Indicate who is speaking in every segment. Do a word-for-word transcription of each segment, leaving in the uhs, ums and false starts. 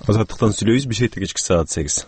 Speaker 1: Азаттыктан сүйлөйбүз. Бишкекте кечки саат сегиз.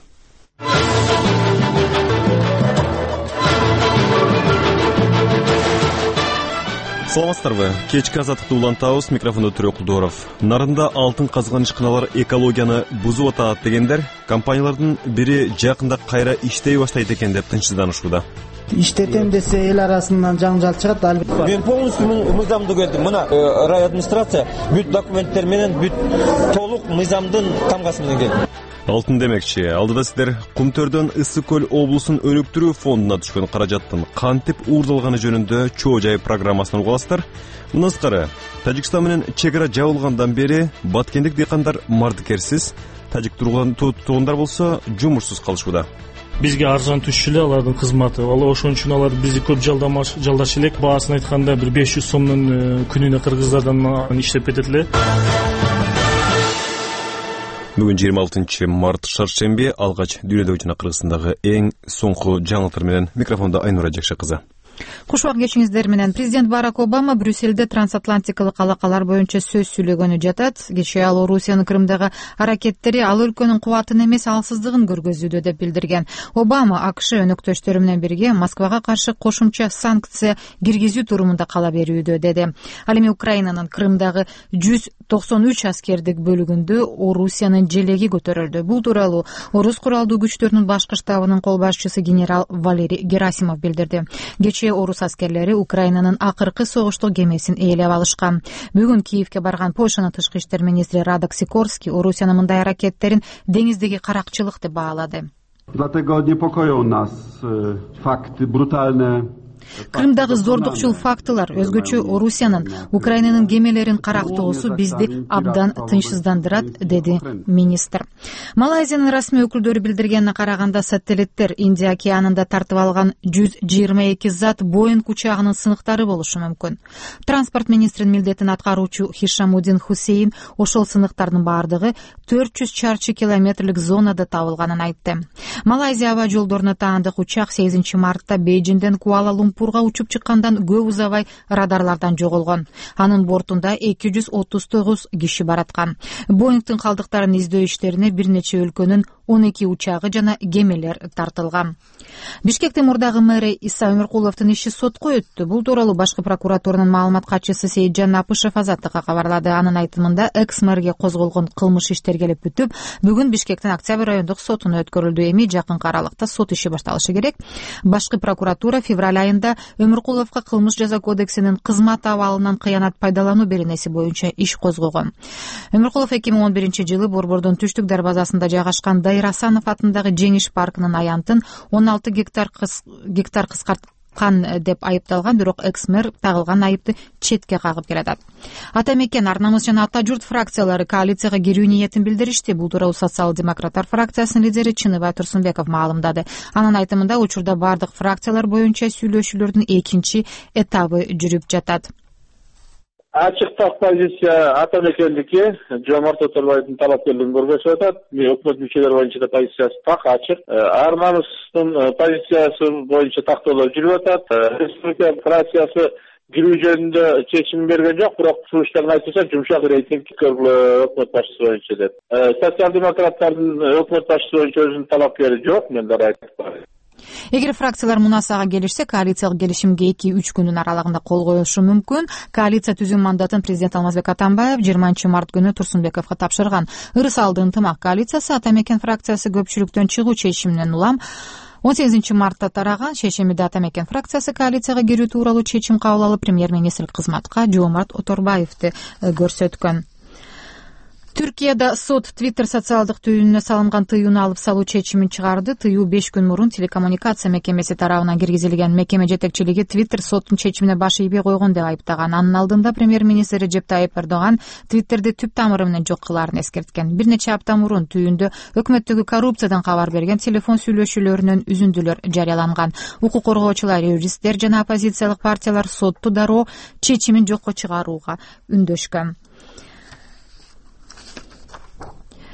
Speaker 1: Саламатсыздарбы? Кечки азаттыкты улантабыз. Микрофондо Түрөк Кулдоров. Нарында алтын казган ишканалар экологияны бузуп атат дегендер компаниялардын бири жакында кайра иштей баштайт экен деп тынчсызданышууда.
Speaker 2: Иштетем десе эл арасынан жаңжал чыгат. Албетте.
Speaker 3: Мен полностью мыйзамды көрдүм. Мына рай администрация бүт документтер менен бүт толук мыйзамдын тамгасы менен келди.
Speaker 1: Алтын демекчи, алдыда сиздер Кумтөрдөн Ысык көл облусун өнүктүрүү фондуна түшкөн каражаттын кантип уурдалганы жөнүндө чоо жай программасын угасыздар. Мындан сырткары, Тажикстан менен чек ара жабылгандан бери баткендик дыйкандар мардыкерсиз, тажик тургундар болсо жумушсуз калышууда.
Speaker 4: Бизге арзан түшчү эле алардын кызматы. Ал ошон үчүн алар бизди көп жалдамаш, жалдашы элек. Баасын айтканда бир беш жүз сомдун күнүнө кыргыздардан иштеп кетет эле.
Speaker 1: Бүгүн жыйырма алтынчы март шаршемби, алгач дүйнөдөгү жана Кыргызстандагы эң соңку жаңылыктар менен микрофондо Айнура Жакшы кызы.
Speaker 5: Кушбак кечиңиздер менен президент Барак Обама Брюссельде трансатлантикалык алакалар боюнча сөз сүйлөгөнү жатат. Кечээ ал Орусиянын Крымдагы аракеттери ал өлкөнүн кубатын эмес алсыздыгын көргөзүүдө деп билдирген. Обама АКШ өнөктөштөрү менен бирге Москвага каршы кошумча санкция киргизүү турумунда кала берүүдө деди. Ал эми Украинанын Крымдагы жүз токсон үч аскердик бөлүгүндө Орусиянын желеги көтөрүлдү. Бул тууралуу Орус куралдуу күчтөрүнүн башкы штабынын кол башчысы генерал Валерий Герасимов билдирди. Кечээ Орус аскерлери Украинанын акыркы согуштук кемесин ээлеп алышкан. Бүгүн Киевке барган Польшанын тышкы иштер министри Радок Сикорский Орусиянын мындай аракеттерин деңиздеги каракчылык деп баалады.
Speaker 6: Dlatego niepokoją nas fakty brutalne.
Speaker 5: Крымдагы зордукчул фактылар, өзгөчө Орусиянын, Украинанын кемелерин карактоосу бизди абдан тынчсыздандырат, деди министр. Малайзиянын расмий өкүлдөрү билдиргенине караганда, сателлиттер Индия океанында тартып алган жүз жыйырма эки зат Боинг учагынын сыныктары болушу мүмкүн. Транспорт министринин милдетин аткаруучу Хишамуддин Хусейн ошол сыныктардын баардыгы төрт жүз чарчы километрлик зонада табылганын айтты. Малайзия аба жолдоруна таандык учак сегизинчи мартта Бейжиңден Куала-Лумпурга учуп чыккандан көп узабай радарлардан жоголгон. Анын бортунда эки жүз отуз тогуз киши бараткан. Боингдин калдыктарын издөө иштерине бир нече өлкөнүн он эки учагы жана кемелер тартылган. Бишкектин мурдагы мэри Иса Өмүркуловдун иши сотко өттү. Бул тууралуу башкы прокуратуранын маалымат катчысы Сейитжан Апышев Азаттыкка кабарлады. Анын айтымында экс-мэрге козголгон кылмыш иштер келип бүтүп, бүгүн Бишкектин Октябрь райондук сотуна өткөрүлдү. Эми жакынкы аралыкта сот иши башталышы керек. Башкы прокуратура февраль айында Өмүркуловго кылмыш жаза кодексинин кызмат абалынан кыянат пайдалануу беренеси боюнча иш козгогон. Өмүркулов эки миң он биринчи жылы Борбордун түштүк дарбазасында жайгашкан Дайыр Асанов атындагы Жеңиш паркынын аянтын он алты гектар кыс, гектар кыскарткан деп айыпталган, бирок экс-мэр тагылган айыпты четке кагып келатат. Ата мекен, Ар намыс жана Ата журт фракциялары коалицияга кирүү ниетин билдиришти. Бул тууралуу социал-демократтар фракциясынын лидери Чыныбай Турсунбеков маалымдады. Анын айтымында учурда бардык фракциялар боюнча сүйлөшүүлөрдүн экинчи этабы жүрүп жатат.
Speaker 7: Ачыктак позиция ата мекендики, Жомарт Оторбаевдин талапкерлигин көргөзүп атат. Өкмөт мүчөлөр боюнча да позициясы так ачык. Ар намыстын позициясы боюнча тактоолор жүрүп атат. Республика фракциясы кирүү жөнүндө чечим берген жок, бирок сунуштарын айтса жумшак рейтинг көргүлө өкмөт башчысы боюнча деп. Социал-демократтардын өкмөт башчысы боюнча өзүнүн талапкери жок, мен да айтып барайын.
Speaker 5: Эгер фракциялар мунасага келишсе, коалициялык келишимге эки үч күндүн аралыгында кол коюшу мүмкүн. Коалиция түзүү мандатын президент Алмазбек Атамбаев жыйырманчы март күнү Турсунбековго тапшырган. Ырыс алды ынтымак коалициясы Ата мекен фракциясы көпчүлүктөн чыгуу чечиминен улам он сегизинчи мартта тараган. Шешемиде Ата мекен фракциясы коалицияга кирүү тууралуу чечим кабыл алып, премьер-министрлик кызматка Жомарт Оторбаевди көрсөткөн. Түркияда сот Twitter социалдык түйүнүнө салынган тыюуну алып салуу чечимин чыгарды. Тыюу беш күн мурун телекоммуникация мекемеси тарабынан киргизилген. Мекеме жетекчилиги Twitter соттун чечимине баш ийбей койгон деп айыптаган. Анын алдында премьер-министр Режеп Тайип Эрдоган Twitterди түп тамыры менен жок кылаарын эскерткен. Бир нече апта мурун түйүндө өкмөттөгү коррупциядан кабар берген телефон сүйлөшүүлөрүнөн үзүндүлөр жарыяланган. Укук коргоочулар, юристтер жана оппозициялык партиялар сотту дароо чечимин жокко чыгарууга үндөшкөн.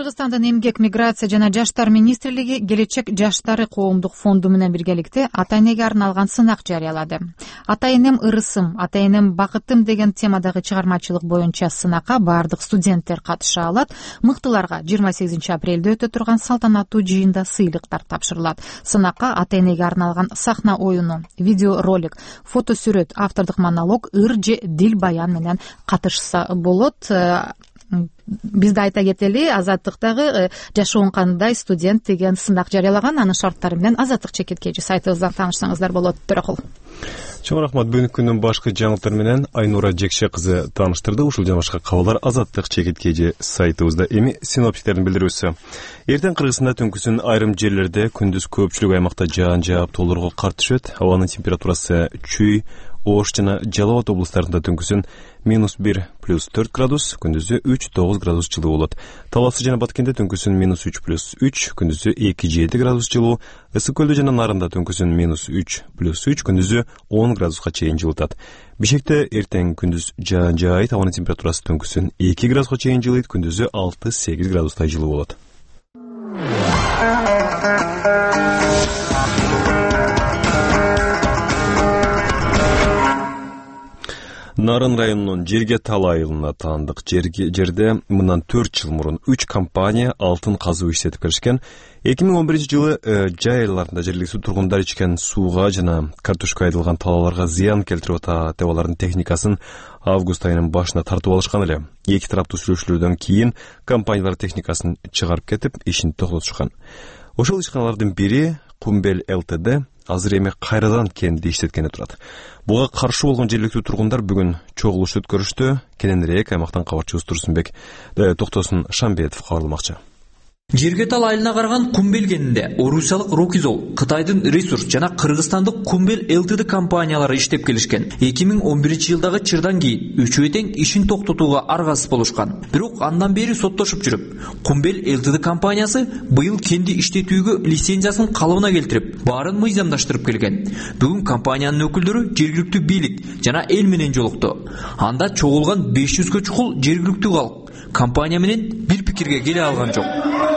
Speaker 5: Кыргызстандын эмгек, миграция жана жаштар министрлиги келечек жаштары коомдук фонду менен биргеликте ата энеге арналган сынак жарыялады. Ата энем ырысым, ата энем бакытым деген темадагы чыгармачылык боюнча сынакка баардык студенттер катыша алат. Мыктыларга жыйырма сегизинчи апрелде өтө турган салтанаттуу жыйында сыйлыктар тапшырылат. Сынакка ата энеге арналган сахна оюну, видео ролик, фото сүрөт, автордук монолог, ыр же дил баян менен катышса болот. Бизде айта кетели, Азаттыктагы жашоон кандай студент деген сынак жарыялаган, анын шарттары менен Азаттык чекиткечи сайтыбыздан таанышсаңыздар болот. Төрөкул.
Speaker 1: Чоң рахмат. Бүгүнкү күндүн башкы жаңылыктары менен Айнура Жекше кызы тааныштырды. Ушул жана башка кабарлар Азаттык чекиткечи сайтыбызда. Эми синоптиктердин билдирүүсү. Эртең Кыргызстанда түнкүсүн айрым жерлерде, күндүз көпчүлүк аймакта жаан жаап толургу кар түшөт. Абанын температурасы Чүй, Ош жана Жалал Абад облустарында түнкүсүн минус бир плюс төрт градус, күндүзү үч тогуз градус жылуу болот. Таласы жана Баткенде түнкүсүн минус үч плюс үч, күндүзү эки жети градус жылуу. Ысык көлдө жана Нарында түнкүсүн минус үч плюс үч, күндүзү он градуска чейин жылытат. Бишкекте эртең күндүз жаан жаайт, абанын температурасы түнкүсүн эки градуска чейин жылыйт, күндүзү алты сегиз градустай жылуу болот. Нарын районунун Жерге Тал айылына таандык жерде мындан төрт жыл мурун үч компания алтын казуу иштетип келишкен. эки миң он биринчи жылы жай айларында жергиликтүү тургундар ичкен сууга жана картошка айдылган талааларга зыян келтирип атат деп алардын техникасын август айынын башында тартып алышкан эле. Эки тараптуу сүйлөшүүлөрдөн кийин компаниялар техникасын чыгарып кетип, ишин токтотушкан. Ошол ишканалардын бири Кумбел ЛТД азыр эми кайрадан кенди иштеткени турат. Буга каршы болгон жергиликтүү тургундар бүгүн чогулуш өткөрүштү. Кененирээк аймактан кабарчыбыз Турсунбек Токтосун Шамбетов кабарламакчы.
Speaker 8: Жерге Тал айылына караган Кумбел кенинде орусиялык Рокизол, Кытайдын Ресурс жана кыргызстандык Кумбел ЛТД компаниялары иштеп келишкен. эки миң он биринчи жылдагы чырдан кийин үчөө тең ишин токтотууга аргасыз болушкан. Бирок андан бери соттошуп жүрүп, Кумбел ЛТД компаниясы быйыл кенди иштетүүгө лицензиясын калыбына келтирип, баарын мыйзамдаштырып келген. Бүгүн компаниянын өкүлдөрү жергиликтүү бийлик жана эл менен жолукту. Анда чогулган беш жүзгө чукул жергиликтүү калк компания менен бир пикирге келе алган жок.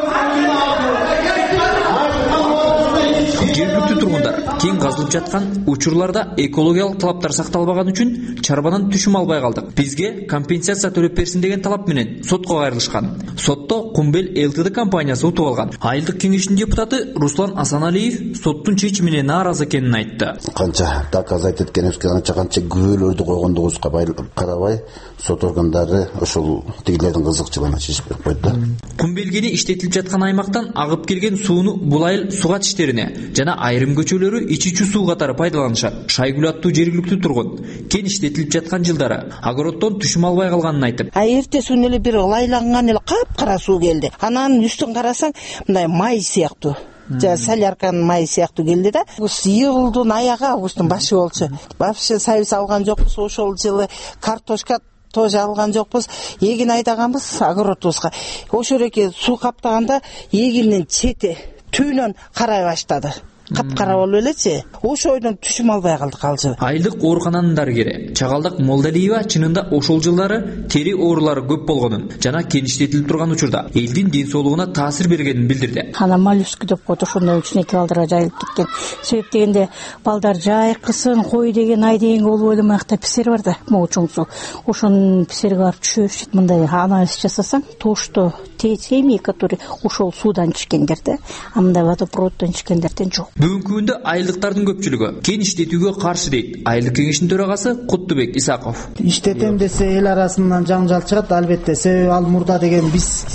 Speaker 8: Жергиликтүү тургундар кең казылып жаткан учурларда экологиялык талаптар сакталбаган үчүн чарбанан түшүм албай калдык. Бизге компенсация төлөп берсин деген талап менен сотко кайрылышкан. Сотто Кумбел ЛТД компаниясы утуп алган. Айылдык кеңештин депутаты Руслан Асаналиев соттун чечимине нааразы экенин айтты.
Speaker 9: Канча доказать эткенибизге, канча канча күбөлөрдү койгондугубузга карабай, сот органдары ошол тигилердин кызыкчылыгына чечип берип койду.
Speaker 8: Кумбелгени иштетилип жаткан аймактан агып келген сууну бул айыл сугат иштерине жана айрым көчөлөрү ичүүчү суу катары пайдаланышат. Шайгүл аттуу жергиликтүү тургун кен иштетилип жаткан жылдары огороддон түшүм албай калганын айтып.
Speaker 10: А эртесүн эле бир ылайланган эле капкара суу келди. Анан үстүн карасаң, мындай май сыяктуу. Жа солярканын майы сыяктуу келди да. Июлдун аягы, августтун башы болчу. Вообще сайыс алган жокпуз, ошол жылы картошка тоже алган жокпуз. Эгин айдаганбыз огородубузга. Ошол эки суу каптаганда эгиндин чети түбүнөн карай баштады. Капкара болуп элечи. Ошойдон түшүм албай калдык ал жылы.
Speaker 8: Айылдык оорукананын дарыгери Чагалдык Молдалиева чынында ошол жылдары тери оорулары көп болгонун жана кен иштетилип турган учурда элдин ден соолугуна таасир бергенин билдирди.
Speaker 11: Ана моллюск деп коет, ошондой үчүн эки балдарга жайылып кеткен. Себеп дегенде балдар жайкысын, кой деген ай деген болуп элемакта писер бар да, могу чоң суу. Ошонун писерге барып түшөбүшөт. Мындай анализ жасасаң, тошто семьи, которые ошол суудан ичкендер да, а мындай водопроводдон ичкендерден жок.
Speaker 8: Бүгүнкү күндө айылдыктардын көпчүлүгү кен иштетүүгө каршы дейт. Айылдык кеңештин төрагасы Куттубек Исаков.
Speaker 2: Иштетем десе эл арасынан жаңжал чыгат, албетте. Себеби ал мурда деген биз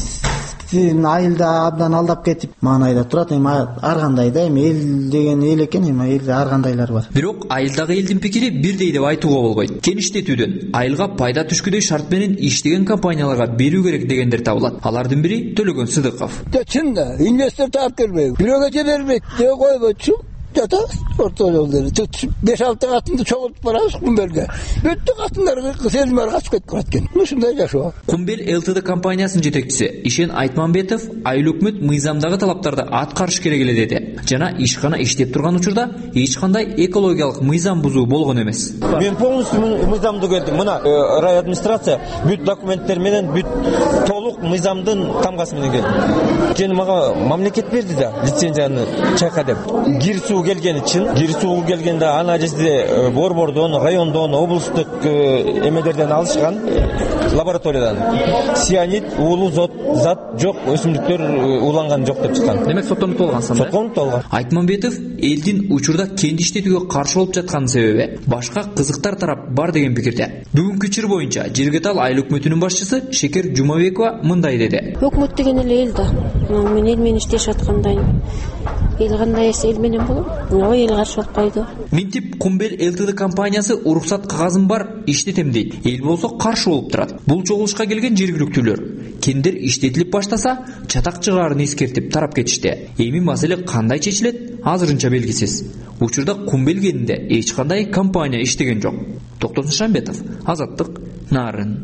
Speaker 2: айылда абдан алдап кетип маанайда турат. Эми ар кандай да, эми эл деген эл экен, эми элде ар кандайлар бар.
Speaker 8: Бирок айылдагы элдин пикири бирдей деп айтууга болбойт. Кен иштетүүдөн айылга пайда түшкүдөй шарт менен иштеген компанияларга берүү керек дегендер табылат. Алардын бири Төлөгөн Сыдыков.
Speaker 12: Чында инвестор таап келбейби, бирөөгө же бербейт, же койбойчу. жатабыз орто жолдору беш алты катынды чогултуп барабыз Кумбелге. Бүттү катындар селмер качып кетип барат экен. Ушундай жашоо.
Speaker 8: Кумбел ЛТД компаниясынын жетекчиси Ишен Айтмамбетов айыл өкмөт мыйзамдагы талаптарды аткарыш керек эле деди. Жана ишкана иштеп турган учурда эч кандай экологиялык мыйзам бузуу болгон эмес.
Speaker 3: Мен полностью мыйзамды келдим. Мына рай администрация бүт документтер менен бүт толук мыйзамдын тамгасы менен келдим. Жөн мага мамлекет берди да лицензияны чайка деп. Кир суу келгени чын. Кир суу келгенде ана жерде борбордон, райондон, облустук эмелерден алышкан лабораториядан сианид, уулуу зат жок, өсүмдүктөр ууланган жок деп чыккан.
Speaker 8: Демек соттонуп болгон сонда.
Speaker 3: Соттонуп болгон.
Speaker 8: Айтмамбетов элдин учурда кенди иштетүүгө каршы болуп жаткан себеби башка кызыктар тарап бар деген пикирде. Бүгүнкү чыр боюнча Жергетал айыл өкмөтүнүн башчысы Шекер Жумабекова мындай деди.
Speaker 13: Өкмөт деген эле эл да. Мен эл менен иштешип аткандайым. Эл кандай эс эл менен болот? Ой, эл каршы болбойду.
Speaker 8: Минтип Кумбел ЛТД компаниясы уруксат кагазым бар иштетем дейт. Эл болсо каршы болуп турат. Бул чогулушка келген жергиликтүүлөр кендер иштетилип баштаса чатак чыгаарын эскертип тарап кетишти. Эми маселе кандай чечилет азырынча белгисиз. Учурда Кумбел кенинде эч кандай компания иштеген жок. Токтосун Шамбетов, Азаттык, Нарын.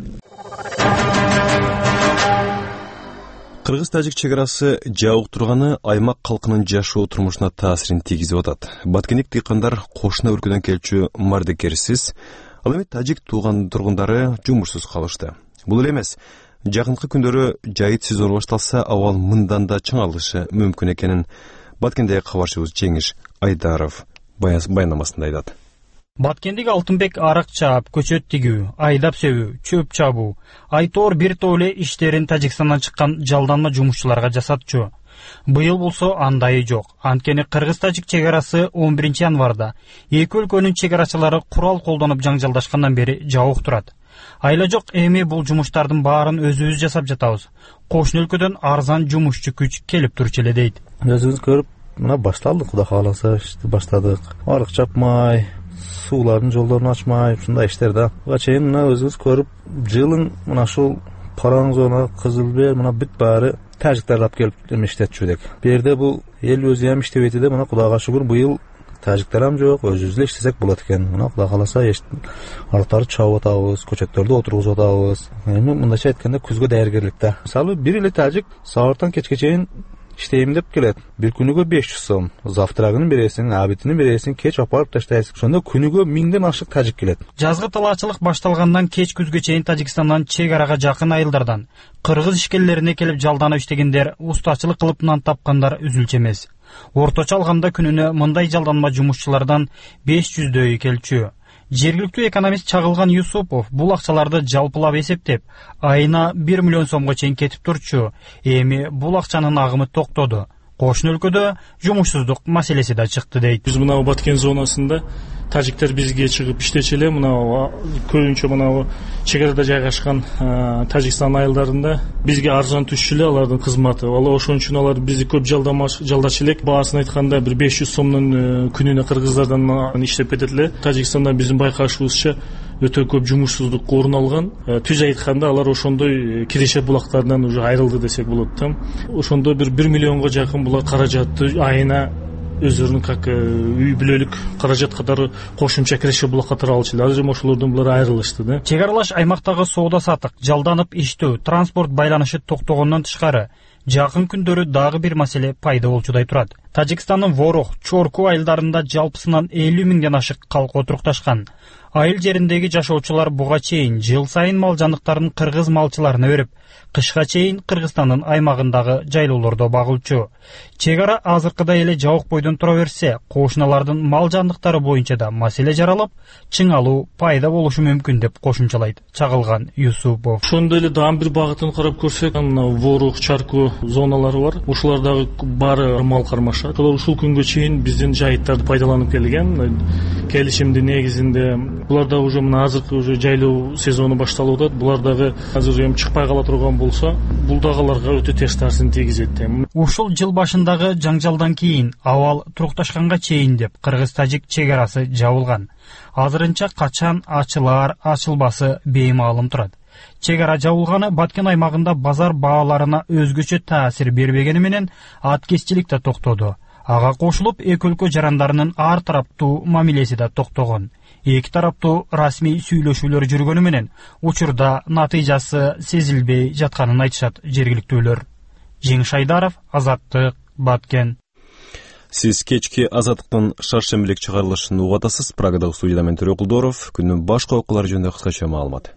Speaker 1: Кыргыз-тажик чегарасы жабык турганы аймак калкынын жашоо турмушуна таасирин тийгизип атат. Баткендик дыйкандар кошуна өлкөдөн келчү мардекерсиз, ал эми тажик тууган тургундары жумушсуз калышты. Бул эле эмес, жакынкы күндөрү жайыт сезону башталса, абал мындан да чыңалышы мүмкүн экенин Баткендеги кабарчыбыз Жеңиш Айдаров баяндамасында айтат.
Speaker 14: Баткендик Алтынбек арак чаап, көчөт тигүү, айдап сөбүү, чөп чабуу, айтор бир топ эле иштерин Тажикстандан чыккан жалданма жумушчуларга жасатчу. Быйыл болсо андайы жок. Анткени Кыргыз-тажик чегарасы он биринчи январда эки өлкөнүн чегарачылары курал колдонуп жаңжалдашкандан бери жабык турат. Айла жок, эми бул жумуштардын баарын өзүбүз жасап жатабыз. Кошуна өлкөдөн арзан жумушчу күч келип турчу эле дейт.
Speaker 15: Өзүбүз көрүп, мына башталдык, Кудай кааласа, баштадык. Арык чапмай, суулардын жолдорун ачмай, ушундай иштер да. Буга чейин мына өзүбүз көрүп, жылың мына ушул Параң зона, Кызылбер, мына бүт баары тажиктер алып келип иштетчү дек. Бу жерде бул эл өзү ham иштеп этти, мына Кудайга шүгүр быйыл тажиктер ham жок, өзүбүз эле иштесек болот экен. Мына Кудай кааласа, арыктарды чабып атабыз, көчөттөрдү отургузуп атабыз. Эми мындайча айтканда күзгө даяргерлик да. Мисалы, бир эле тажик сабыртан кечке чейин иштейм деп келет. Бир күнүгө беш жүз сом. Завтрагын бересиң, абитini бересиң, кеч апарып таштайсың. Ошондо күнүгө миңден ашык тажик келет.
Speaker 14: Жазгы талаачылык башталгандан кеч күзгө чейин Тажикстандан чек арага жакын айылдардан кыргыз ишкерлерине келип жалданып иштегендер, устачылык кылып нан тапкандар үзүлчү эмес. Орточо алганда күнүнө мындай жалданма жумушчулардан беш жүздөйү келчү. Жергиликтүү экономист Чагылган Юсупов бул акчаларды жалпылап эсептеп, айына бир миллион сомго чейин кетип турчу. Эми бул акчанын агымы токтоду. Кошуна өлкөдө жумушсуздук маселеси да чыкты дейт.
Speaker 4: Биз мына Баткен зонасында тажиктер бизге чыгып иштечү эле, мына көбүнчө мына чегарада жайгашкан Тажикстан айылдарында бизге арзан түшчү эле алардын кызматы. Ал ошон үчүн алар бизди көп жалдашчу элек. Баасын айтканда бир беш жүз сомдун күнүнө кыргыздардан иштеп кетет эле. Тажикстанда биздин байкашыбызча өтө көп жумушсуздук орун алган. Түз айтканда алар ошондой киреше булактарынан уже айрылды десек болот да. Ошондо бир бир миллионго жакын булар каражатты айына өздөрүнүн как үй бүлөлүк каражат катары кошумча киреше булак катары алчу. Азыр эми ошолордон булар айрылышты да.
Speaker 14: Чек аралаш аймактагы соода сатык, жалданып иштөө, транспорт байланышы токтогондон тышкары жакын күндөрү дагы бир маселе пайда болчудай турат. Тажикстандын Ворох, Чорку айылдарында жалпысынан элүү миңден ашык калк отурукташкан. Айыл жериндеги жашоочулар буга чейин жыл сайын мал жандыктарын кыргыз малчыларына берип, кышка чейин Кыргызстандын аймагындагы жайлоолордо багылчу. Чек ара азыркыдай эле жабык бойдон тура берсе, кошуналардын мал жандыктары боюнча да маселе жаралып, чыңалуу пайда болушу мүмкүн деп кошумчалайт Чагылган Юсупов.
Speaker 4: Ошондой эле дагы бир багытын карап көрсөк, мына Ворох, Чарку зоналары бар. Ушулардагы баары мал кармашат. Алар ушул күнгө чейин биздин жайыттарды пайдаланып келген. Келишимдин негизинде булар дагы уже мына азыркы уже жайлоо сезону башталып атат. Булар дагы азыр эми чыкпай кала турган болсо, бул дагы аларга өтө терс таасирин тийгизет.
Speaker 14: Ушул жыл башындагы жаңжалдан кийин абал турукташканга чейин деп кыргыз-тажик чек арасы жабылган. Азырынча качан ачылар, ачылбасы беймаалым турат. Чек ара жабылганы Баткен аймагында базар бааларына өзгөчө таасир бербегени менен аткезчилик да токтоду. Ага кошулуп эки өлкө жарандарынын ар тараптуу мамилеси да токтогон. Эки тараптуу расмий сүйлөшүүлөр жүргөнү менен учурда натыйжасы сезилбей жатканын айтышат жергиликтүүлөр. Жеңиш Айдаров, Азаттык, Баткен.
Speaker 1: Сиз кечки Азаттыктын шаршембилик чыгарылышын угатасыз. Прагадагы студияда мен Төрө Кулдоров. Күндүн башка окуялары жөнүндө кыскача маалымат.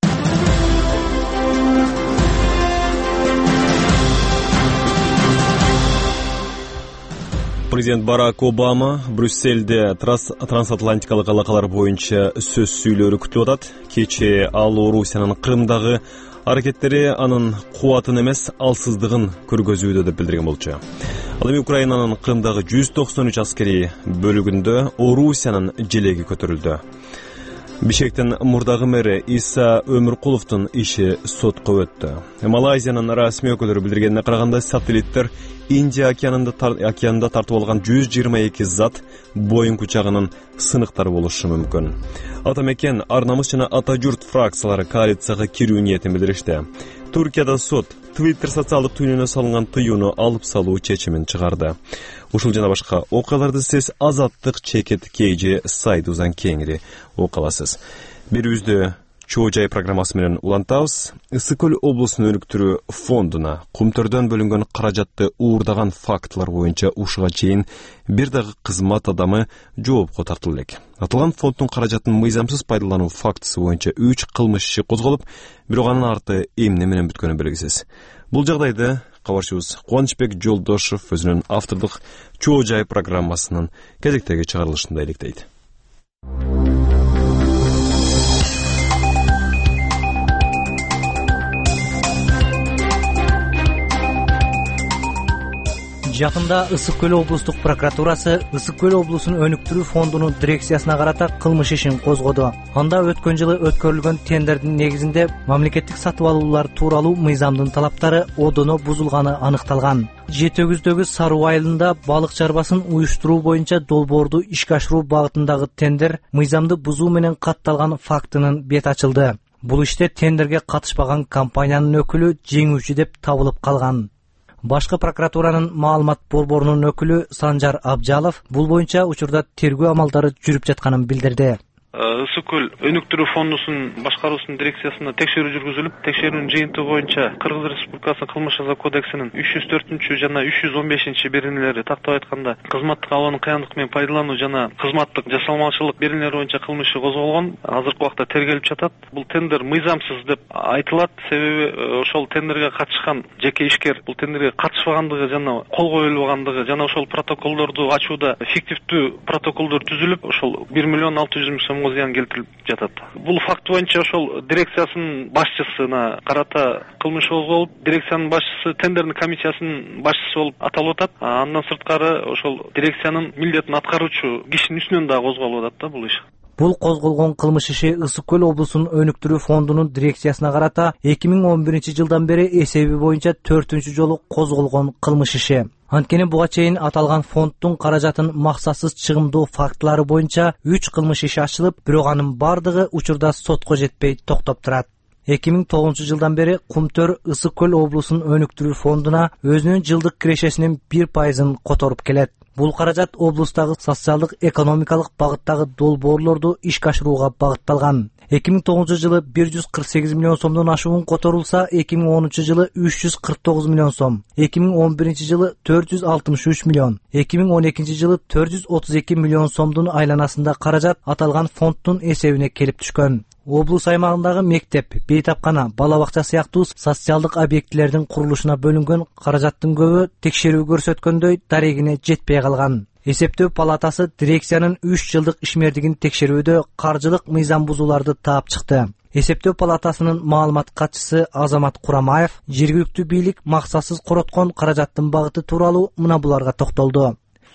Speaker 1: Президент Барак Обама Брюссельде трансатлантикалык алакалар боюнча сөз сүйлөөрү күтүлүп атат. Кечээ ал Орусиянын Крымдагы аракеттери анын кубатын эмес, алсыздыгын көргөзүүдө деп билдирген болчу. Ал эми Украинанын Крымдагы жүз токсон үч аскери бөлүгүндө Орусиянын желеги көтөрүлдү. Бишкектин мурдагы мэри Иса Өмүркуловдун иши сотко өттү. Малайзиянын расмий өкүлдөрү билдиргенине караганда, сателлиттер Индия океанында океанда тартып алган жүз жыйырма эки зат Боинг учагынын сыныктары болушу мүмкүн. Ата мекен, Ар намыс жана Ата журт фракциялары коалицияга кирүү ниетин билдиришти. Туркияда сот Twitter социалдык түйүнүнө салынган тыюуну алып салуу чечимин чыгарды. Ушул жана башка окуяларды сиз Азаттык чекит кейжи сайтыбыздан кеңири окуя аласыз. Берүүбүздү Чоо жай программасы менен улантабыз. Ысык көл облусунун өнүктүрүү фондуна кумтөрдөн бөлүнгөн каражатты уурдаган фактылар боюнча ушуга чейин бир дагы кызмат адамы жоопко тартылды элек. Аталган фонддун каражатын мыйзамсыз пайдалануу фактысы боюнча үч кылмыш иши козголуп, бирок анын арты эмне менен бүткөнү белгисиз. Бул жагдайда кабарчыбыз Кубанычбек Жолдошов өзүнүн автордук Чоо жай программасынын кезектеги чыгарылышында иликтейт.
Speaker 16: Жакында Ысык көл облустук прокуратурасы Ысык көл облусунун өнүктүрүү фондунун дирекциясына карата кылмыш ишин козгоду. Анда өткөн жылы өткөрүлгөн тендердин негизинде мамлекеттик сатып алуулар тууралуу мыйзамдын талаптары одоно бузулганы аныкталган. Жети өгүздөгү Саруу айылында балык чарбасын уюштуруу боюнча долбоорду ишке ашыруу багытындагы тендер мыйзамды бузуу менен катталган фактынын бет ачылды. Бул иште тендерге катышпаган компаниянын өкүлү жеңүүчү деп табылып калган. Башкы прокуратуранын маалымат борборунун өкүлү Санжар Абжалов бул боюнча учурда тергөө амалдары жүрүп жатканын билдирди.
Speaker 17: Ысык көл өнүктүрүү фондусунун башкаруусунун дирекциясына текшерүү жүргүзүлүп, текшерүүнүн жыйынтыгы боюнча Кыргыз Республикасынын кылмыш жаза кодексинин үч жүз төртүнчү жана үч жүз он бешинчи беренелери тактап айтканда кызматтык абалын кыяндык менен пайдалануу жана кызматтык жасалмаушылык беренелери боюнча кылмыш иши козголгон. Азыркы убакта тергелип жатат. Бул тендер мыйзамсыз деп айтылат. Себеби ошол тендерге катышкан жеке ишкер бул тендерге катышпагандыгы жана кол коюлбагандыгы жана ошол протоколдорду ачууда фиктивдүү протоколдор түзүлүп, ошол бир миллион алты жүз миң сомго зыян келтирип жатат. Бул факт боюнча ошол дирекциясынын башчысына карата кылмыш козголуп, дирекциянын башчысы тендердин комиссиясынын башчысы болуп аталып атат. Андан сырткары ошол дирекциянын милдетин аткаруучу кишинин үстүнөн да козголуп атат да бул иш.
Speaker 16: Бул козголгон кылмыш иши Ысык көл облусунун өнүктүрүү фондунун дирекциясына карата эки миң он биринчи жылдан бери эсеби боюнча төртүнчү жолу козголгон кылмыш иши. Анткени буга чейин аталган фонддун каражатын максатсыз чыгымдоо фактылары боюнча үч кылмыш иши ачылып, бирок анын бардыгы учурда сотко жетпей токтоп турат. эки миң тогузунчу жылдан бери Кумтөр Ысык көл облусунун өнүктүрүү фондуна өзүнүн жылдык кирешесинин бир пайызын которуп келет. Бул каражат облустагы социалдык экономикалык багыттагы долбоорлорду ишке ашырууга багытталган. эки миң тогузунчу жылы бир жүз кырк сегиз миллион сомдон ашуун которулса, эки миң онунчу жылы үч жүз кырк тогуз миллион сом, эки миң он биринчи жылы төрт жүз алтымыш үч миллион, эки миң он экинчи жылы төрт жүз отуз эки миллион сомдун айланасында каражат аталган фонддун эсебине келип түшкөн. Облус аймагындагы мектеп, бейтапкана, бала бакча сыяктуу социалдык объектилердин курулушуна бөлүнгөн каражаттын көбү текшерүү көрсөткөндөй дарегине жетпей калган. Эсептөө палатасы дирекциянын үч жылдык ишмердигин текшерүүдө каржылык мыйзам бузууларды таап чыкты. Эсептөө палатасынын маалымат катчысы Азамат Курамаев жергиликтүү бийлик максатсыз короткон каражаттын багыты тууралуу мына буларга токтолду.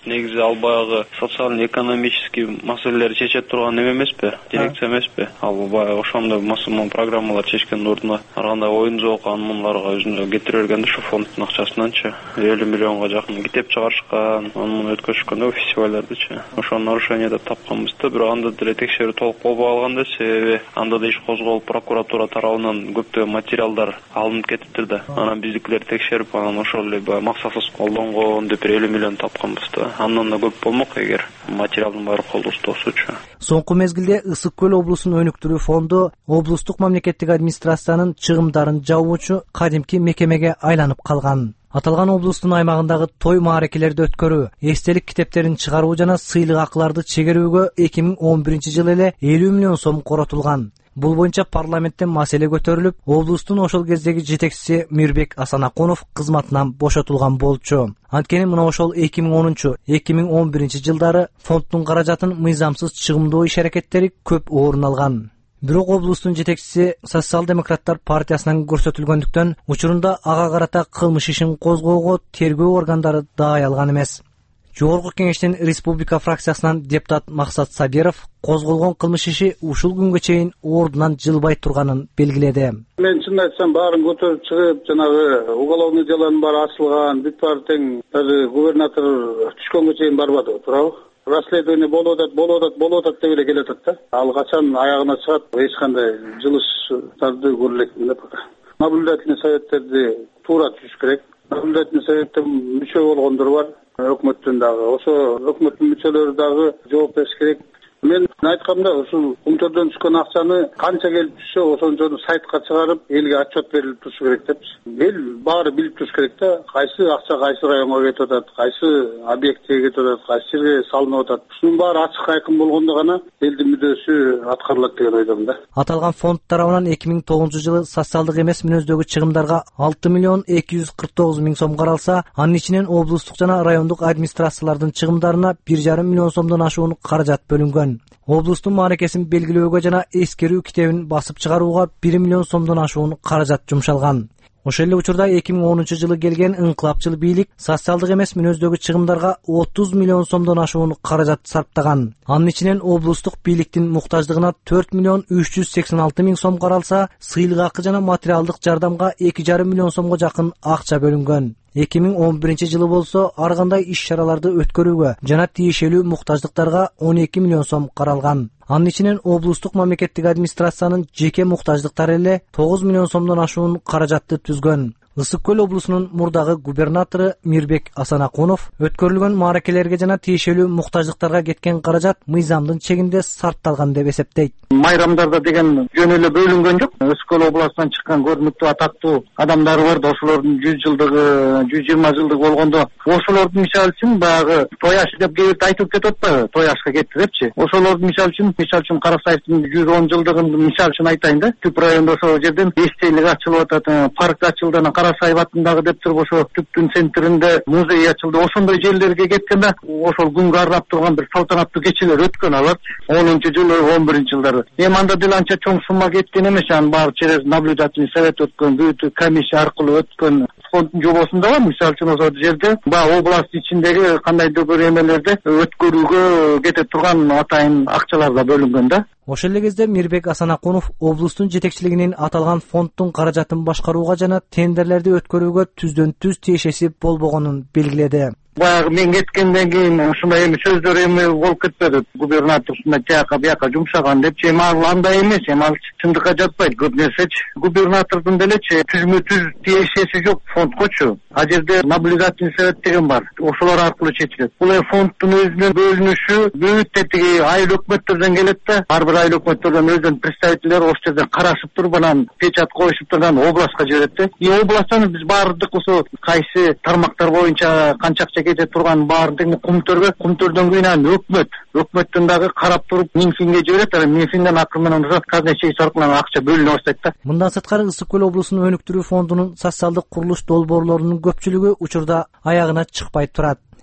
Speaker 17: Негизи ал баягы социально экономический маселелерди чечет турган эме эмеспи, дирекция эмеспи. Ал баягы ошондой маселе программалар чечкен ордуна ар кандай оюн жок анмунларга өзүнө кетире бергенде ушу фонддун акчасынанчы элүү миллионго жакын китеп чыгарышкан, анын өткөзүшкөн фестивалдардычы. Ошону нарушение деп тапканбыз да, бирок анда деле текшерүү толук болбой калган да, себеби анда да иш козголуп прокуратура тарабынан көптөгөн материалдар алынып кетиптир да. Анан биздикилер текшерип, анан ошол эле максатсыз колдонгон деп элүү миллион тапканбыз да. Андан да көп болмок эгер материалдын баары колдосто болсочу.
Speaker 16: Соңку мезгилде Ысык көл облусун өнүктүрүү фонду облустук мамлекеттик администрациянын чыгымдарын жабуучу кадимки мекемеге айланып калган. Аталган облустун аймагындагы той мааракелерди өткөрүү, эстелик китептерин чыгаруу жана сыйлык акыларды чегерүүгө эки миң он биринчи жылы эле элүү миллион сом коротулган. Бул боюнча парламентте маселе көтөрүлүп, облустун ошол кездеги жетекчиси Мирбек Асанакунов кызматынан бошотулган болчу. Анткени мына ошол эки миң онунчу — эки миң он биринчи жылдары фонддун каражатын мыйзамсыз чыгымдоо иш-аракеттери көп орун алган. Бирок облустун жетекчиси Социал-демократтар партиясынан көрсөтүлгөндүктөн учурунда ага карата кылмыш ишин козгоого тергөө органдары даай алган эмес. Жогорку кеңештин республика фракциясынан депутат Максат Сабиров козголгон кылмыш иши ушул күнгө чейин ордунан жылбай турганын белгиледи.
Speaker 18: Мен чын айтсам баарын көтөрүп чыгып, жанагы уголовный делонун баары ачылган, бүт баары тең даже губернатор түшкөнгө чейин барбады, туурабы? Расследование болуп атат, болуп атат, болуп атат деп эле келатат да. Ал качан аягына чыгат, эч кандай жылыштарды көрө элекмин деп. Наблюдательный советтерди туура түзүш керек. Наблюдательный советте мүчө болгондор бар. Өкмөттүн дагы, ошо өкмөттүн мүчөлөрү дагы жооп бериш керек. Мен айткамда, ушул кумтөрдөн түшкөн акчаны канча келип түшсө, ошончону сайтка чыгарып, элге отчет берилип турушу керек деп. Эл баары билип туруш керек да, кайсы акча кайсы районго кетип атат, кайсы объектке кетип атат, кайсы жерге салынып атат. Ушунун баары ачык айкын болгондо гана элдин мүдөөсү аткарылат деген ойдомун да.
Speaker 16: Аталган фонд тарабынан эки миң тогузунчу жылы социалдык эмес мүнөздөгү чыгымдарга алты миллион эки жүз кырк тогуз миң сом каралса, анын ичинен облустук жана райондук администрациялардын чыгымдарына бир жарым миллион сомдон ашуун каражат бөлүнгөн. Облустун мааракесин белгилөөгө жана эскерүү китебин басып чыгарууга бир миллион сомдон ашуун каражат жумшалган. Ошол эле учурда эки миң онунчу жылы келген ыңкылапчыл бийлик социалдык эмес мүнөздөгү чыгымдарга отуз миллион сомдон ашуун каражат сарптаган. Анын ичинен облустук бийликтин муктаждыгына төрт миллион үч жүз сексен алты миң сом каралса, сыйлык акы жана материалдык жардамга эки жарым миллион сомго жакын акча бөлүнгөн. эки миң он биринчи жылы болсо ар кандай иш-чараларды өткөрүүгө жана тиешелүү муктаждыктарга он эки миллион сом каралган. Анын ичинен облустук мамлекеттик администрациянын жеке муктаждыктары эле тогуз миллион сомдон ашуун каражатты түзгөн. Ысык көл облусунун мурдагы губернатору Мирбек Асанакунов өткөрүлгөн мааракелерге жана тиешелүү муктаждыктарга кеткен каражат мыйзамдын чегинде сарпталган деп эсептейт.
Speaker 18: Майрамдарда деген жөн эле бөлүнгөн жок. Ысык көл областынан чыккан көрүнүктүү атактуу адамдар бар да, ошолордун жүз жылдыгы, жүз жыйырма жылдыгы болгондо ошолордун мисалы үчүн баягы той ашы деп кээбирде айтып кетип атпайбы, той ашка кетти депчи. Ошолордун мисалы үчүн, мисалы үчүн Карасаевдин жүз он жылдыгын мисалы үчүн айтайын да. Түп райондо ошол жерден эстелик ачылып атат, парк ачылды, Карасаев атындагы деп туруп ошо түптүн центринде музей ачылды. Ошондой жерлерге кеткенде ошол күнгө арнап турган бир салтанаттуу кечелер өткөн алар онунчу жылы, он биринчи жылдары. Эми анда деле анча чоң сумма кеткен эмес, анын баары через наблюдательный совет өткөн, бүт комиссия аркылуу өткөн. Фонддун жобосунда бар, мисалы үчүн ошол жерде баягы область ичиндеги кандайдыр бир эмелерди өткөрүүгө кете турган атайын акчалар да бөлүнгөн да.
Speaker 16: Ошол эле кезде Мирбек Асанакунов облустун жетекчилигинин аталган фонддун каражатын башкарууга жана тендерлерди өткөрүүгө түздөн түз тиешеси болбогонун белгиледи.
Speaker 18: Баягы мен кеткенден кийин ушундай эми сөздөр эми болуп кетпеди. Губернатор ушундай жака бияка жумшаган депчи, эми ал андай эмес, эми ал чындыкка жатпайт көп нерсечи. Губернатордун делечи түзмө түз тиешеси жок фондкочу. А жерде наблюдательный совет деген бар. Ошолор аркылуу чечилет. Бул фонддун өзүнүн бөлүнүшү бүт тетиги айыл өкмөттөрдөн келет да. Ар бир айыл өкмөттөрдөн өздөрүнүн представительдери ошол жерден карашып туруп, анан печат коюшуп туруп, анан областка жиберет да. И областтан биз баардык ошо кайсы тармактар боюнча канча акча кете турган баардыгын кумтөргө, кумтөрдөн кийин анан өкмөт, өкмөттөн дагы карап туруп Минфинге жиберет, анан Минфинден акыры менен ошо казначейство аркылуу акча бөлүнө баштайт да.
Speaker 16: Мындан сырткары Ысык көл облусунун өнүктүрүү фондунун социалдык курулуш долбоорлорунун көпчүлүгү учурда аягына чыкпай турат.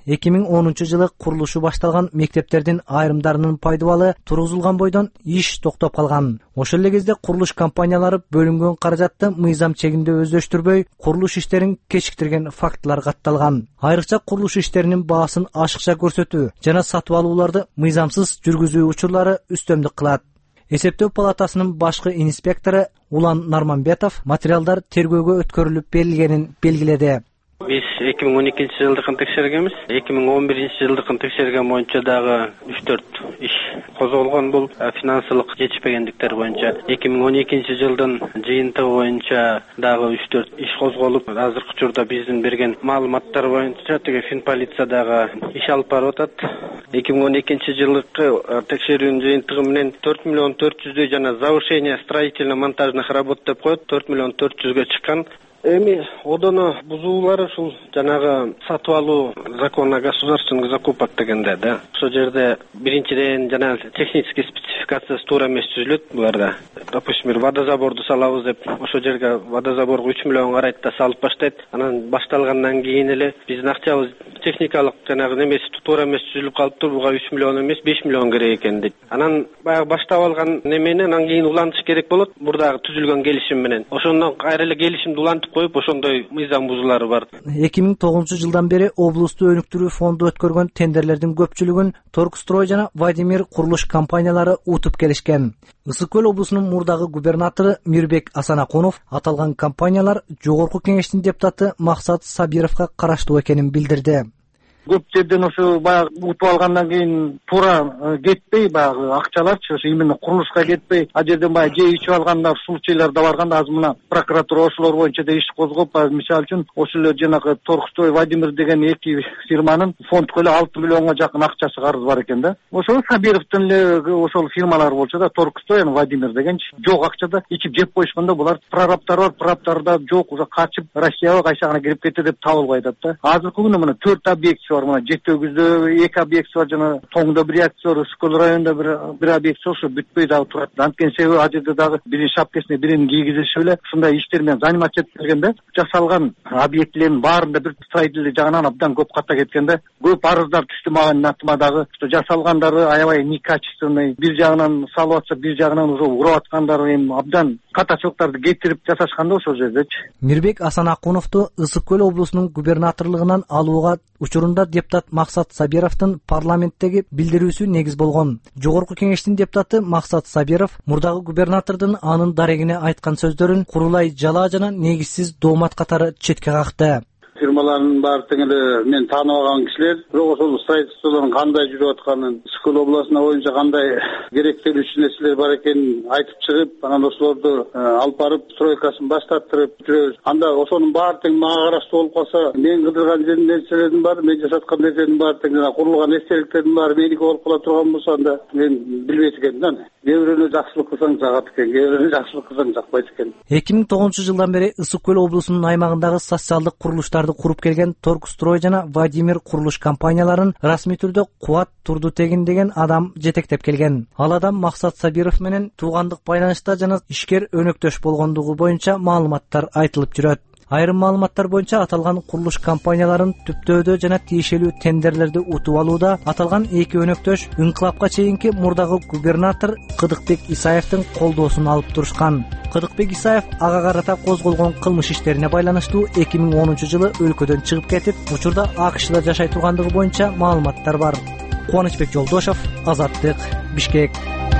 Speaker 16: эки миң онунчу жылы курулушу башталган мектептердин айрымдарынын пайдубалы тургузулган бойдон иш токтоп калган. Ошол эле кезде курулуш компаниялары бөлүнгөн каражатты мыйзам чегинде өздөштүрбөй, курулуш иштерин кечиктирген фактылар катталган. Айрыкча курулуш иштеринин баасын ашыкча көрсөтүү жана сатып алууларды мыйзамсыз жүргүзүү учурлары үстөмдүк кылат. Эсептөө палатасынын башкы инспектору Улан Нарманбетов материалдар тергөөгө өткөрүлүп берилгенин белгиледи.
Speaker 19: Биз эки миң он экинчи жылдыкын текшергенбиз. эки миң он биринчи жылдыкын текшерген боюнча дагы үч төрт иш козголгон. Бул финансылык жетишпегендиктер боюнча. эки миң он экинчи жылдын жыйынтыгы боюнча дагы үч төрт иш козголуп, азыркы учурда биздин берген маалыматтар боюнча теге Финполиция дагы иш алып барып атат. эки миң он экинчи жылдыкы текшерүүнүн жыйынтыгы менен төрт миллион төрт жүздөй жана завершение строительно-монтажных работ деп коет, төрт миллион төрт жүзгө чыккан. Эми одоно бузуулар ушул жанагы сатып алуу закон о государственных закупках дегенде да. Ошол жерде биринчиден жана технический спецификациясы туура эмес түзүлөт буларда. Допустим, водозаборду салабыз деп, ошол жерге водозаборго үч миллион карайт да салып баштайт. Анан башталгандан кийин эле биздин акчабыз техникалык жанагы немеси туура эмес түзүлүп калыптыр. Буга үч миллион эмес беш миллион керек экен дейт. Анан баягы баштап алган немени анан кийин улантыш керек болот. Бурдагы түзүлгөн келишим менен. Ошондон кайра эле келишимди улантып коюп, ошондой мыйзам бузуулары бар.
Speaker 16: эки миң тогузунчу жылдан бери облусту өнүктүрүү фонду өткөргөн тендерлердин көпчүлүгүн Торгстрой жана Владимир курулуш компаниялары утуп келишкен. Ысык Көл облусунун мурдагы губернатору Мирбек Асанакунов аталган компаниялар жогорку кеңештин депутаты Максат Сабировго караштуу экенин билдирди.
Speaker 18: Көп жерден ошо баягы утуп алгандан кийин туура кетпей, баягы акчаларчы ошо именно курулушка кетпей, а жерден баягы жей ичип алгандар случайлар да барганда азыр мына прокуратура ошолор боюнча да иш козгоп, мисалы үчүн ошол эле жанагы Торгстрой Владимир деген эки фирманын фондко эле алты миллионго жакын акчасы карыз бар экен да. Ошол Сабировдун эле ошол фирмалар болчу да, Торгстрой Владимир дегенчи жок акчада ичип жеп коюшканда булар прораптар бар, прораптарда жок, уже качып Россияга кайсагана кирип кетти деп табылбай атат да. Азыркы күнү мына төрт объект бар, мына жети өгүздө эки объект бар, жана Тоңдо бир объект бар, Ысык Көл районунда бир бир объект бар, ошо бүтпөй дагы турат. Анткени себеби ал жерде дагы биринин шапкасына бирин кийгизишип эле ушундай иштер менен заниматься этип келгенде жасалган объектилердин баарында бир строительный жагынан абдан көп ката кеткенде көп арыздар түштү мага натыма дагы. Жасалгандары аябай некачественный, бир жагынан салып атса, бир жагынан уже уруп аткандары эми абдан катачоктарды кетирип жасашканда ошол жердечи.
Speaker 16: Мирбек Асанакуновду Ысык Көл облусунун губернаторлугунан алууга учурунда депутат Максат Сабировдун парламенттеги билдирүүсү негиз болгон. Жогорку кеңештин депутаты Максат Сабиров мурдагы губернатордун анын дарегине айткан сөздөрүн курулай жалаа жана негизсиз доомат катары четке какты.
Speaker 20: Фирмалардын баары тең эле мен таанып алган кишилер, бирок ошол строительстволордун кандай жүрүп атканын, Ысык Көл областына боюнча кандай керектелүүчү нерселер бар экенин айтып чыгып, анан ошолорду алып барып стройкасын баштаттырып жүрөбүз. Анда ошонун баары тең мага караштуу болуп калса, мен кыдырган нерселердин баары, мен жасаткан нерселердин баары тең жана курулган эстеликтердин баары меники болуп кала турган болсо, анда мен билбейт экенмин да. Кээ бирөөнө жакшылык кылсаң жагат экен, кээ бирөөнө жакшылык кылсаң жакпайт экен.
Speaker 16: эки миң тогузунчу жылдан бери Ысык Көл облусунун аймагындагы социалдык курулуштарды куруп келген Торгстрой жана Владимир курулуш компанияларын расмий түрдө Кубат Турдутегин деген адам жетектеп келген. Ал адам Максат Сабиров менен туугандык байланышта жана ишкер өнөктөш болгондугу боюнча маалыматтар айтылып жүрөт. Айрым маалыматтар боюнча аталган курулуш компанияларын түптөөдө жана тиешелүү тендерлерди утуп алууда аталган эки өнөктөш инкылапка чейинки мурдагы губернатор Кыдыкбек Исаевдин колдоосун алып турушкан. Кыдыкбек Исаев ага карата козголгон кылмыш иштерине байланыштуу эки миң онунчу жылы өлкөдөн чыгып кетип, учурда АКШда жашай тургандыгы боюнча маалыматтар бар. Кубанычбек Жолдошов, Азаттык, Бишкек.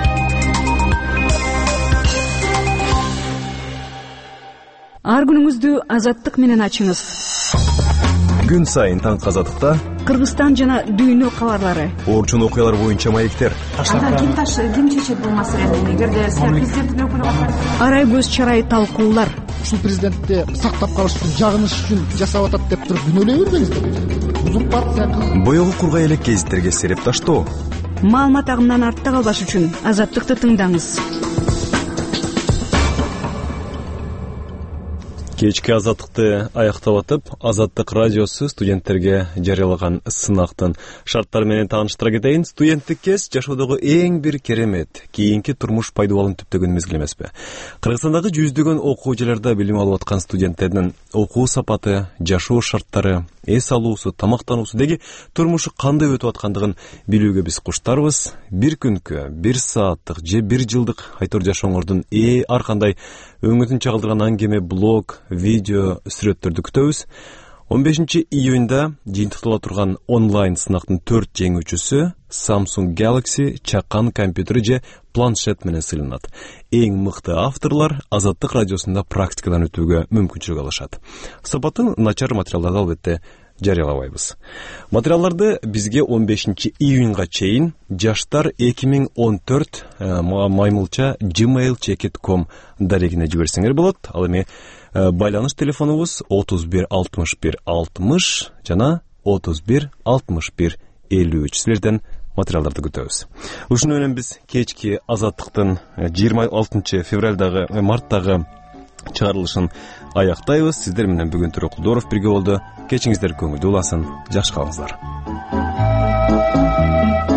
Speaker 21: Ар күнүңүздү Азаттык менен ачыңыз.
Speaker 1: Күн сайын таң Азаттыкта
Speaker 21: Кыргызстан жана дүйнө кабарлары.
Speaker 1: Орчун окуялар боюнча маектер.
Speaker 21: Анда ким таш ким чечет бул маселени? Эгерде сиз президенттин өкүлү болсоңуз, арай көз чарай талкуулар.
Speaker 22: Ушул президентти сактап калыш үчүн, жагыныш үчүн жасап атат деп туруп күнөөлөй бербеңиздер. Бузуп партия.
Speaker 1: Боёгу кургай элек гезиттерге сереп таштоо.
Speaker 21: Маалымат агымынан артта калбаш үчүн Азаттыкты тыңдаңыз.
Speaker 1: Кечки азаттыкты аяктап атып, Азаттык радиосу студенттерге жарыялаган сынактын шарттары менен тааныштыра кетейин. Студенттик кез жашоодогу эң бир керемет, кийинки турмуш пайдаланып түптөгөн мезгил эмеспи? Кыргызстандагы жүздөгөн окуу жайларда билим алып аткан студенттердин окуу сапаты, жашоо шарттары, эс алуусу, тамактануусу деги турмушу кандай өтүп аткандыгын билүүгө биз куштарбыз. Бир күнкө, бир сааттык же бир жылдык айтор жашооңордун э ар кандай өңүтүн чагылдырган аңгеме, блог, видео, сүрөттөрдү күтөбүз. он бешинчи июнда жыйынтыктала турган онлайн сынактын төрт жеңүүчүсү Samsung Galaxy чакан компьютери же планшет менен сыйланат. Эң мыкты авторлар Азаттык радиосунда практикадан өтүүгө мүмкүнчүлүк алышат. Сапаты начар материалдарды албетте жарыялабайбыз. Материалдарды бизге он бешинчи июнга чейин жаштар эки миң он төрт маймылча gmail чекит точка ком дарегине жиберсеңер болот. Ал эми байланыш телефонубуз отуз бир алтымыш бир алтымыш жана отуз бир алтымыш бир элүү үч. Силерден материалдарды күтөбүз. Ушуну менен биз кечки Азаттыктын жыйырма алтынчы февралдагы марттагы чыгарылышын аяктайбыз. Сиздер менен бүгүн Төрө Кулдоров бирге болду. Кечиңиздер көңүлдүү уласын. Жакшы калыңыздар.